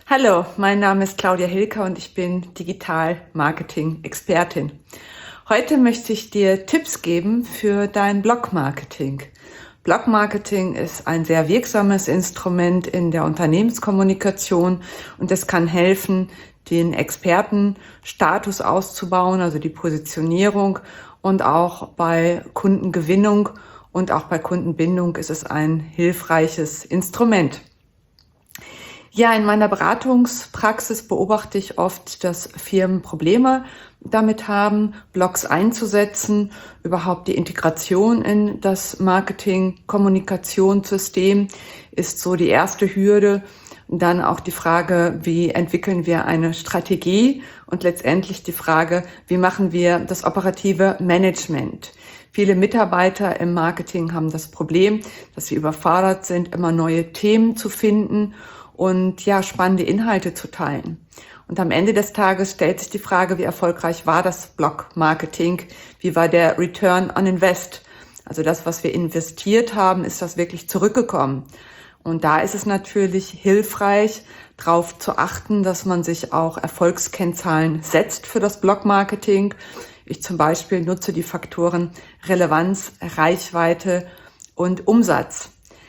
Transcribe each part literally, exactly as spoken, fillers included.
Hallo, mein Name ist Claudia Hilker und ich bin Digital-Marketing-Expertin. Heute möchte ich dir Tipps geben für dein Blog-Marketing. Blog-Marketing ist ein sehr wirksames Instrument in der Unternehmenskommunikation und es kann helfen, den Expertenstatus auszubauen, also die Positionierung, und auch bei Kundengewinnung und auch bei Kundenbindung ist es ein hilfreiches Instrument. Ja, in meiner Beratungspraxis beobachte ich oft, dass Firmen Probleme damit haben, Blogs einzusetzen, überhaupt die Integration in das Marketing-Kommunikationssystem ist so die erste Hürde. Dann auch die Frage, wie entwickeln wir eine Strategie und letztendlich die Frage, wie machen wir das operative Management. Viele Mitarbeiter im Marketing haben das Problem, dass sie überfordert sind, immer neue Themen zu finden und ja, spannende Inhalte zu teilen. Und am Ende des Tages stellt sich die Frage, wie erfolgreich war das Blog-Marketing? Wie war der Return on Invest? Also das, was wir investiert haben, ist das wirklich zurückgekommen? Und da ist es natürlich hilfreich, darauf zu achten, dass man sich auch Erfolgskennzahlen setzt für das Blog-Marketing. Ich zum Beispiel nutze die Faktoren Relevanz, Reichweite und Umsatz.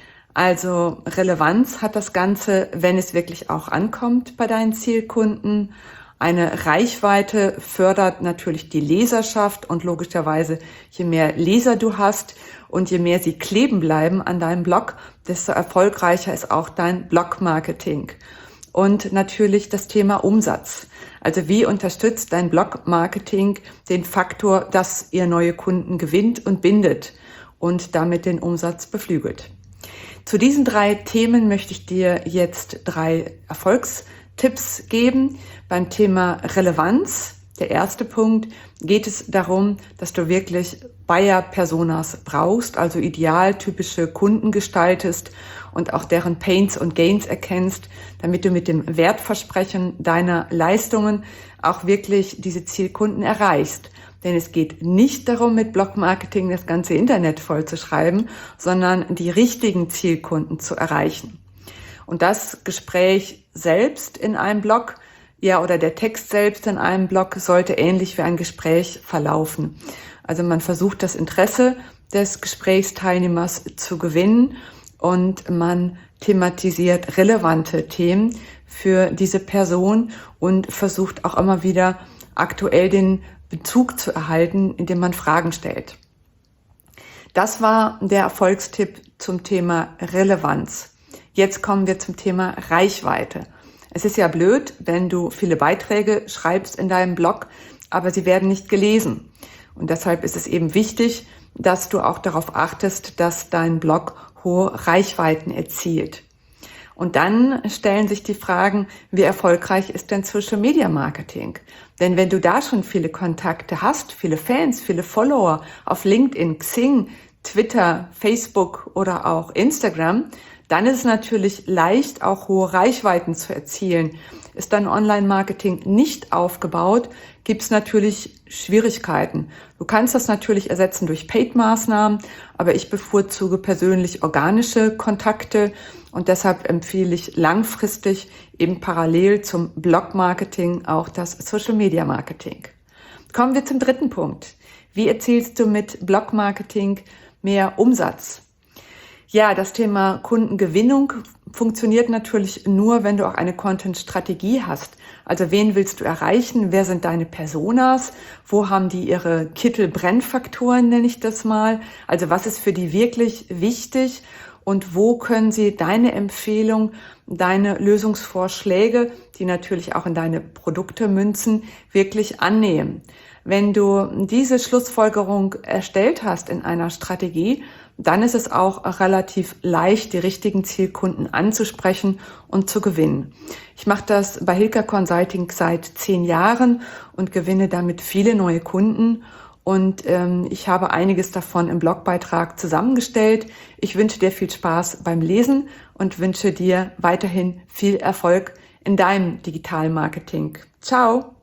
Also Relevanz hat das Ganze, wenn es wirklich auch ankommt bei deinen Zielkunden. Eine Reichweite fördert natürlich die Leserschaft und logischerweise, je mehr Leser du hast und je mehr sie kleben bleiben an deinem Blog, desto erfolgreicher ist auch dein Blog-Marketing. Und natürlich das Thema Umsatz. Also wie unterstützt dein Blog-Marketing den Faktor, dass ihr neue Kunden gewinnt und bindet und damit den Umsatz beflügelt? Zu diesen drei Themen möchte ich dir jetzt drei Erfolgstipps geben. Beim Thema Relevanz, der erste Punkt, geht es darum, dass du wirklich Buyer-Personas brauchst, also idealtypische Kunden gestaltest und auch deren Pains und Gains erkennst, damit du mit dem Wertversprechen deiner Leistungen auch wirklich diese Zielkunden erreichst. Denn es geht nicht darum, mit Blog-Marketing das ganze Internet vollzuschreiben, sondern die richtigen Zielkunden zu erreichen. Und das Gespräch selbst in einem Blog, ja, oder der Text selbst in einem Blog sollte ähnlich wie ein Gespräch verlaufen. Also man versucht, das Interesse des Gesprächsteilnehmers zu gewinnen und man thematisiert relevante Themen für diese Person und versucht auch immer wieder aktuell den Bezug zu erhalten, indem man Fragen stellt. Das war der Erfolgstipp zum Thema Relevanz. Jetzt kommen wir zum Thema Reichweite. Es ist ja blöd, wenn du viele Beiträge schreibst in deinem Blog, aber sie werden nicht gelesen. Und deshalb ist es eben wichtig, dass du auch darauf achtest, dass dein Blog hohe Reichweiten erzielt. Und dann stellen sich die Fragen, wie erfolgreich ist denn Social Media Marketing? Denn wenn du da schon viele Kontakte hast, viele Fans, viele Follower auf LinkedIn, Xing, Twitter, Facebook oder auch Instagram, dann ist es natürlich leicht, auch hohe Reichweiten zu erzielen. Ist dein Online-Marketing nicht aufgebaut, gibt es natürlich Schwierigkeiten. Du kannst das natürlich ersetzen durch Paid-Maßnahmen, aber ich bevorzuge persönlich organische Kontakte und deshalb empfehle ich langfristig eben parallel zum Blog-Marketing auch das Social-Media-Marketing. Kommen wir zum dritten Punkt. Wie erzielst du mit Blog-Marketing mehr Umsatz? Ja, das Thema Kundengewinnung funktioniert natürlich nur, wenn du auch eine Content-Strategie hast. Also wen willst du erreichen? Wer sind deine Personas? Wo haben die ihre Kittel-Brennfaktoren, nenne ich das mal? Also was ist für die wirklich wichtig? Und wo können sie deine Empfehlung, deine Lösungsvorschläge, die natürlich auch in deine Produkte münzen, wirklich annehmen? Wenn du diese Schlussfolgerung erstellt hast in einer Strategie, dann ist es auch relativ leicht, die richtigen Zielkunden anzusprechen und zu gewinnen. Ich mache das bei Hilker Consulting seit zehn Jahren und gewinne damit viele neue Kunden. Und ähm, ich habe einiges davon im Blogbeitrag zusammengestellt. Ich wünsche dir viel Spaß beim Lesen und wünsche dir weiterhin viel Erfolg in deinem Digital-Marketing. Ciao!